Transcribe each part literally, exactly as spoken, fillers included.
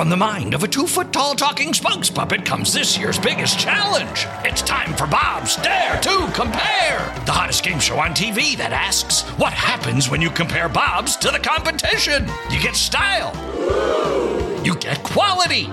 From the mind of a two-foot-tall talking spokes puppet comes this year's biggest challenge. It's time for Bob's Dare to Compare, the hottest game show on T V that asks, what happens when you compare Bobs to the competition? You get style. You get quality.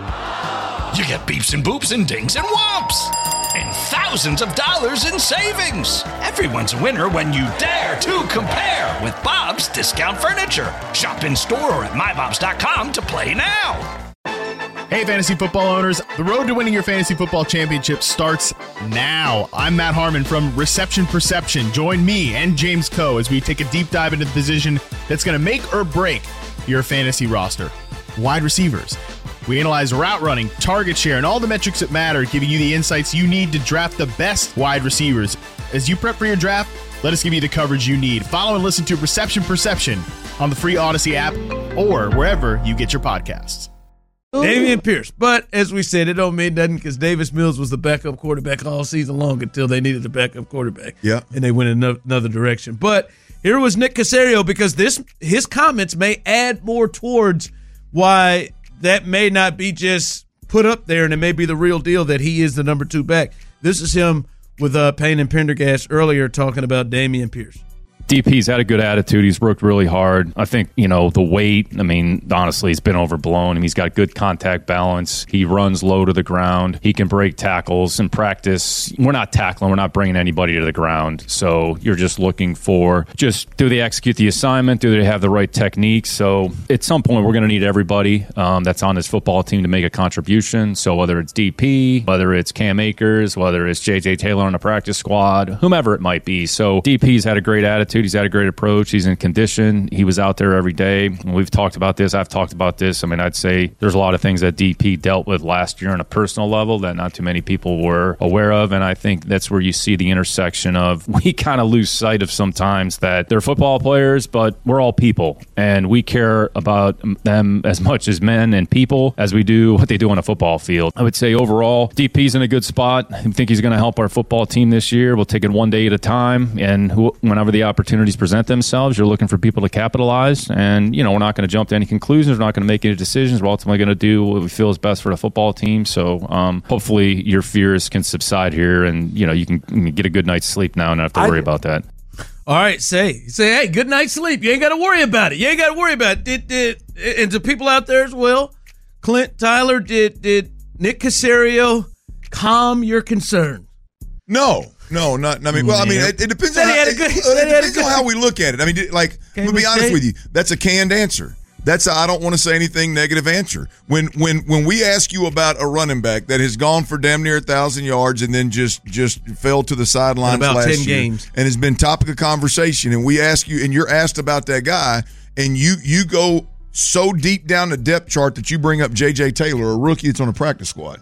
You get beeps and boops and dings and whomps. And thousands of dollars in savings. Everyone's a winner when you dare to compare with Bob's Discount Furniture. Shop in store or at my bobs dot com to play now. Hey, fantasy football owners. The road to winning your fantasy football championship starts now. I'm Matt Harmon from Reception Perception. Join me and James Coe as we take a deep dive into the position that's going to make or break your fantasy roster. Wide receivers. We analyze route running, target share, and all the metrics that matter, giving you the insights you need to draft the best wide receivers. As you prep for your draft, let us give you the coverage you need. Follow and listen to Reception Perception on the free Odyssey app or wherever you get your podcasts. Dameon Pierce. But as we said, it don't mean nothing because Davis Mills was the backup quarterback all season long until they needed a backup quarterback. Yeah. And they went in another direction. But here was Nick Caserio, because this his comments may add more towards why that may not be just put up there, and it may be the real deal that he is the number two back. This is him with uh, Payne and Pendergast earlier talking about Dameon Pierce. D P's had a good attitude. He's worked really hard. I think, you know, the weight, I mean, honestly, he's been overblown. I mean, he's got good contact balance. He runs low to the ground. He can break tackles. In practice, we're not tackling. We're not bringing anybody to the ground. So you're just looking for just, do they execute the assignment? Do they have the right techniques? So at some point, we're going to need everybody um, that's on this football team to make a contribution. So whether it's D P, whether it's Cam Akers, whether it's J J Taylor on the practice squad, whomever it might be. So D P's had a great attitude. He's had a great approach. He's in condition. He was out there every day. We've talked about this. I've talked about this. I mean, I'd say there's a lot of things that D P dealt with last year on a personal level that not too many people were aware of. And I think that's where you see the intersection of, we kind of lose sight of sometimes that they're football players, but we're all people. And we care about them as much as men and people as we do what they do on a football field. I would say overall, D P's in a good spot. I think he's going to help our football team this year. We'll take it one day at a time. And who, whenever the opportunities present themselves, you're looking for people to capitalize. And, you know, we're not going to jump to any conclusions. We're not going to make any decisions. We're ultimately going to do what we feel is best for the football team. So um, hopefully your fears can subside here and, you know, you can, you can get a good night's sleep now and not have to worry I, about that. All right, say, say, hey, good night's sleep. You ain't got to worry about it. You ain't got to worry about it. Did, did, and to people out there as well, Clint, Tyler, did, did Nick Caserio calm your concern? No. No, not. I mean, well, I mean, it, it depends on how, it, good, it, it depends on how we look at it. I mean, like, I'm gonna be honest with you. That's a canned answer. That's a I don't want to say anything negative answer. When when when we ask you about a running back that has gone for damn near a thousand yards and then just just fell to the sidelines about last ten year games and has been topic of conversation, and we ask you and you're asked about that guy, and you you go so deep down the depth chart that you bring up J J Taylor, a rookie that's on a practice squad.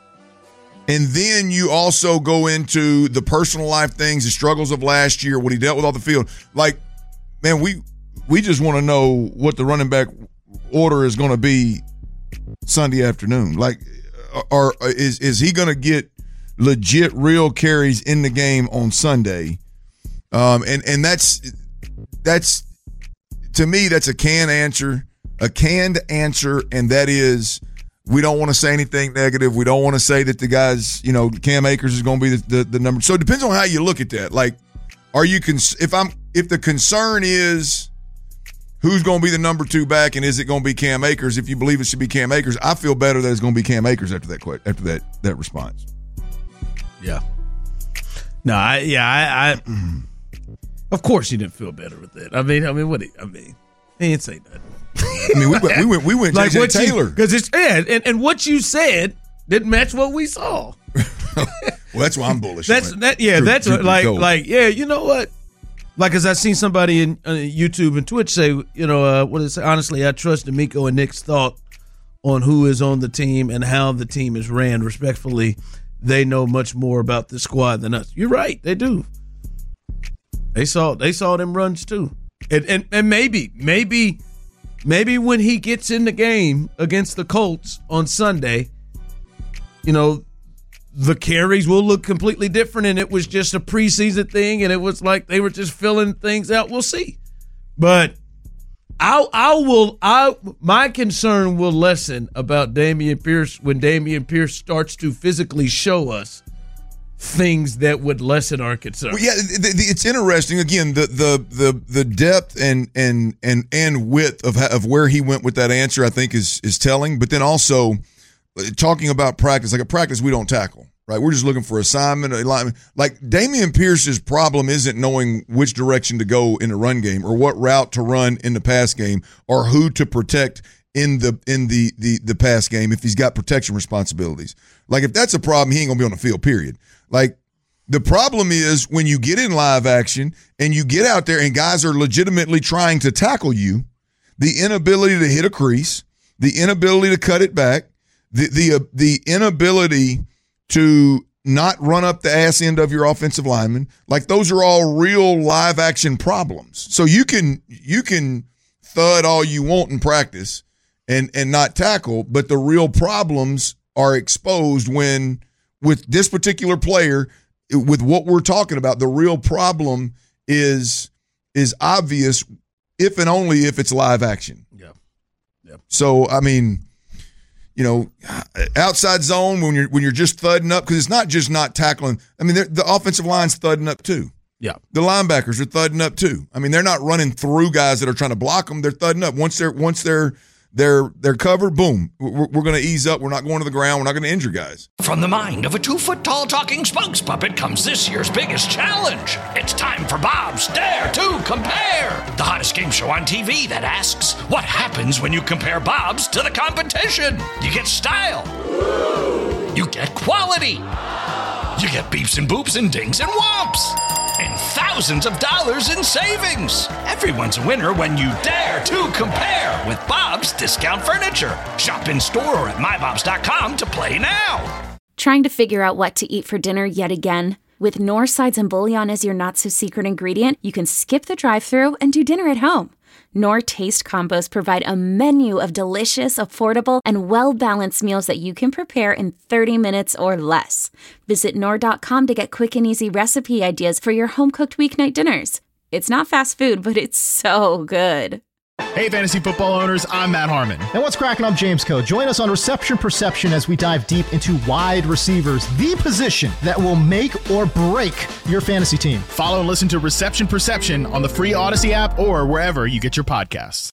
And then you also go into the personal life things, the struggles of last year, what he dealt with on the field. Like, man, we we just want to know what the running back order is going to be Sunday afternoon. Like, or is is he going to get legit real carries in the game on Sunday? Um, and and that's that's to me that's a canned answer, a canned answer, and that is. We don't want to say anything negative. We don't want to say that the guys, you know, Cam Akers is going to be the, the, the number. So it depends on how you look at that. Like, are you cons- if I'm if the concern is who's going to be the number two back and is it going to be Cam Akers? If you believe it should be Cam Akers, I feel better that it's going to be Cam Akers after that after that that response. Yeah. No, I yeah I, I of course you didn't feel better with that. I mean I mean what I mean he didn't say nothing. I mean, we went, we went, we went like J J Taylor because it's yeah, and, and what you said didn't match what we saw. Well, that's why I'm bullish. That's that. Yeah, True, that's true, what, like go. like yeah. You know what? Like, as I seen somebody in uh, YouTube and Twitch say, you know, uh, what is honestly, I trust D'Amico and Nick's thought on who is on the team and how the team is ran. Respectfully, they know much more about the squad than us. You're right, they do. They saw they saw them runs too, and and and maybe maybe. Maybe when he gets in the game against the Colts on Sunday, you know, the carries will look completely different, and it was just a preseason thing, and it was like they were just filling things out. We'll see. But I I will I my concern will lessen about Dameon Pierce when Dameon Pierce starts to physically show us things that would lessen our concern. Well, yeah, the, the, it's interesting. Again, the the the the depth and and and and width of of where he went with that answer, I think, is is telling. But then also talking about practice, like a practice we don't tackle, right? We're just looking for assignment, alignment. Like Dameon Pierce's problem isn't knowing which direction to go in the run game or what route to run in the pass game or who to protect in the in the the the pass game if he's got protection responsibilities. Like if that's a problem, he ain't gonna be on the field, period. Like, the problem is when you get in live action and you get out there and guys are legitimately trying to tackle you, the inability to hit a crease, the inability to cut it back, the the uh, the inability to not run up the ass end of your offensive lineman, like those are all real live action problems. So you can you can thud all you want in practice and and not tackle, but the real problems are exposed when with this particular player, with what we're talking about, the real problem is is obvious if and only if it's live action. Yeah. Yeah. So, I mean, you know, outside zone when you're when you're just thudding up, because it's not just not tackling. I mean, the offensive line's thudding up too. Yeah. The linebackers are thudding up too. I mean, they're not running through guys that are trying to block them. They're thudding up. Once they're once they're They're they're covered. Boom. We're, we're going to ease up. We're not going to the ground. We're not going to injure guys. From the mind of a two-foot-tall talking spokes puppet comes this year's biggest challenge. It's time for Bob's Dare to Compare, the hottest game show on T V that asks, what happens when you compare Bob's to the competition? You get style. You get quality. You get beeps and boops and dings and whomps. And thousands of dollars in savings. Everyone's a winner when you dare to compare with Bob's Discount Furniture. Shop in store or at my bobs dot com to play now. Trying to figure out what to eat for dinner yet again? With Knorr sides and bouillon as your not-so-secret ingredient, you can skip the drive-thru and do dinner at home. Knorr Taste Combos provide a menu of delicious, affordable, and well-balanced meals that you can prepare in thirty minutes or less. Visit Knorr dot com to get quick and easy recipe ideas for your home-cooked weeknight dinners. It's not fast food, but it's so good. Hey, fantasy football owners, I'm Matt Harmon. And what's cracking? I'm James Coe. Join us on Reception Perception as we dive deep into wide receivers, the position that will make or break your fantasy team. Follow and listen to Reception Perception on the free Odyssey app or wherever you get your podcasts.